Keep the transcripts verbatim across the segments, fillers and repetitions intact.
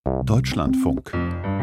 Deutschlandfunk.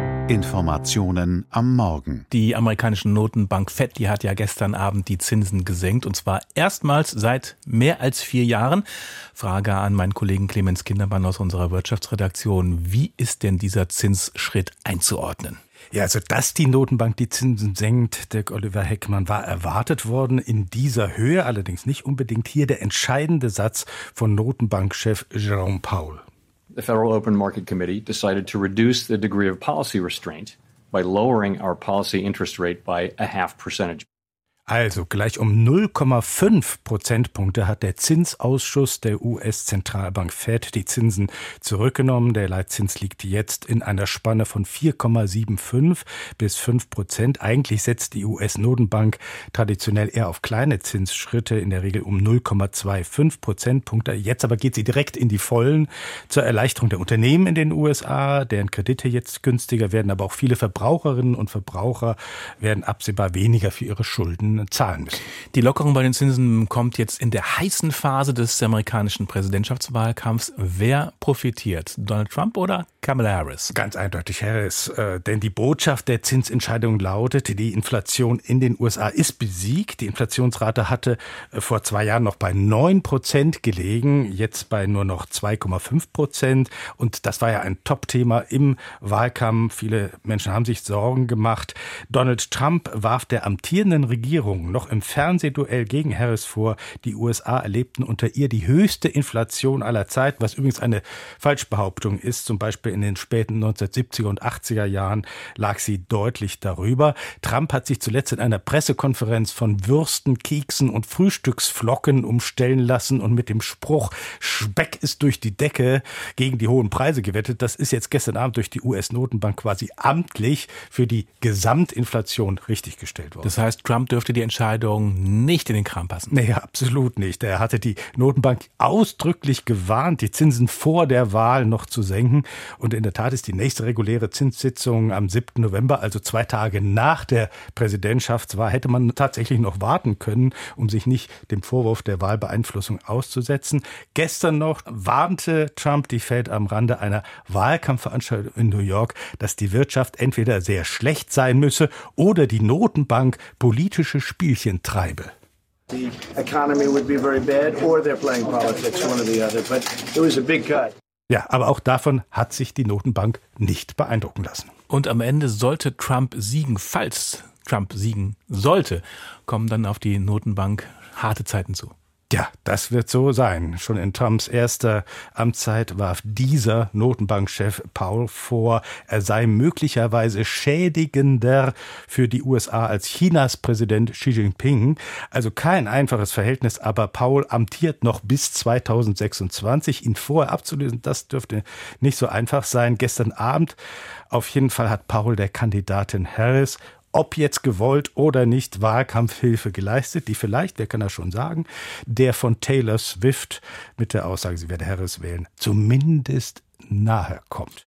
Informationen am Morgen. Die amerikanische Notenbank Fed, die hat ja gestern Abend die Zinsen gesenkt, und zwar erstmals seit mehr als vier Jahren. Frage an meinen Kollegen Clemens Kindermann aus unserer Wirtschaftsredaktion. Wie ist denn dieser Zinsschritt einzuordnen? Ja, also dass die Notenbank die Zinsen senkt, Dirk Oliver Heckmann, war erwartet worden in dieser Höhe, allerdings nicht unbedingt hier der entscheidende Satz von Notenbankchef Jerome Powell. The Federal Open Market Committee decided to reduce the degree of policy restraint by lowering our policy interest rate by a half percentage. Also gleich um null Komma fünf Prozentpunkte hat der Zinsausschuss der U S-Zentralbank Fed die Zinsen zurückgenommen. Der Leitzins liegt jetzt in einer Spanne von vier Komma fünfundsiebzig bis fünf Prozent. Eigentlich setzt die U S-Notenbank traditionell eher auf kleine Zinsschritte, in der Regel um null Komma fünfundzwanzig Prozentpunkte. Jetzt aber geht sie direkt in die Vollen zur Erleichterung der Unternehmen in den U S A, deren Kredite jetzt günstiger werden, aber auch viele Verbraucherinnen und Verbraucher werden absehbar weniger für ihre Schulden zahlen müssen. Die Lockerung bei den Zinsen kommt jetzt in der heißen Phase des amerikanischen Präsidentschaftswahlkampfs. Wer profitiert? Donald Trump oder Kamala Harris? Ganz eindeutig Harris, äh, denn die Botschaft der Zinsentscheidung lautet, die Inflation in den U S A ist besiegt. Die Inflationsrate hatte äh, vor zwei Jahren noch bei neun Prozent gelegen, jetzt bei nur noch zwei Komma fünf Prozent. Und das war ja ein Top-Thema im Wahlkampf. Viele Menschen haben sich Sorgen gemacht. Donald Trump warf der amtierenden Regierung noch im Fernsehduell gegen Harris vor, die U S A erlebten unter ihr die höchste Inflation aller Zeiten, was übrigens eine Falschbehauptung ist. Zum Beispiel in den späten neunzehnhundertsiebziger und achtziger Jahren lag sie deutlich darüber. Trump hat sich zuletzt in einer Pressekonferenz von Würsten, Keksen und Frühstücksflocken umstellen lassen und mit dem Spruch "Speck ist durch die Decke" gegen die hohen Preise gewettet. Das ist jetzt gestern Abend durch die U S-Notenbank quasi amtlich für die Gesamtinflation richtiggestellt worden. Das heißt, Trump dürfte die Entscheidung nicht in den Kram passen. Nee, absolut nicht. Er hatte die Notenbank ausdrücklich gewarnt, die Zinsen vor der Wahl noch zu senken. Und in der Tat ist die nächste reguläre Zinssitzung am siebten November, also zwei Tage nach der Präsidentschaftswahl, hätte man tatsächlich noch warten können, um sich nicht dem Vorwurf der Wahlbeeinflussung auszusetzen. Gestern noch warnte Trump die Fed am Rande einer Wahlkampfveranstaltung in New York, dass die Wirtschaft entweder sehr schlecht sein müsse oder die Notenbank politische Spielchen treibe. The economy would be very bad or they're playing politics, one or the other, but it was a big cut. Ja, aber auch davon hat sich die Notenbank nicht beeindrucken lassen. Und am Ende sollte Trump siegen, falls Trump siegen sollte, kommen dann auf die Notenbank harte Zeiten zu. Ja, das wird so sein. Schon in Trumps erster Amtszeit warf dieser Notenbankchef Powell vor, er sei möglicherweise schädigender für die U S A als Chinas Präsident Xi Jinping. Also kein einfaches Verhältnis, aber Powell amtiert noch bis zweitausendsechsundzwanzig. Ihn vorher abzulösen, das dürfte nicht so einfach sein. Gestern Abend auf jeden Fall hat Powell der Kandidatin Harris, ob jetzt gewollt oder nicht, Wahlkampfhilfe geleistet, die vielleicht, wer kann das schon sagen, der von Taylor Swift mit der Aussage, sie werde Harris wählen, zumindest nahe kommt.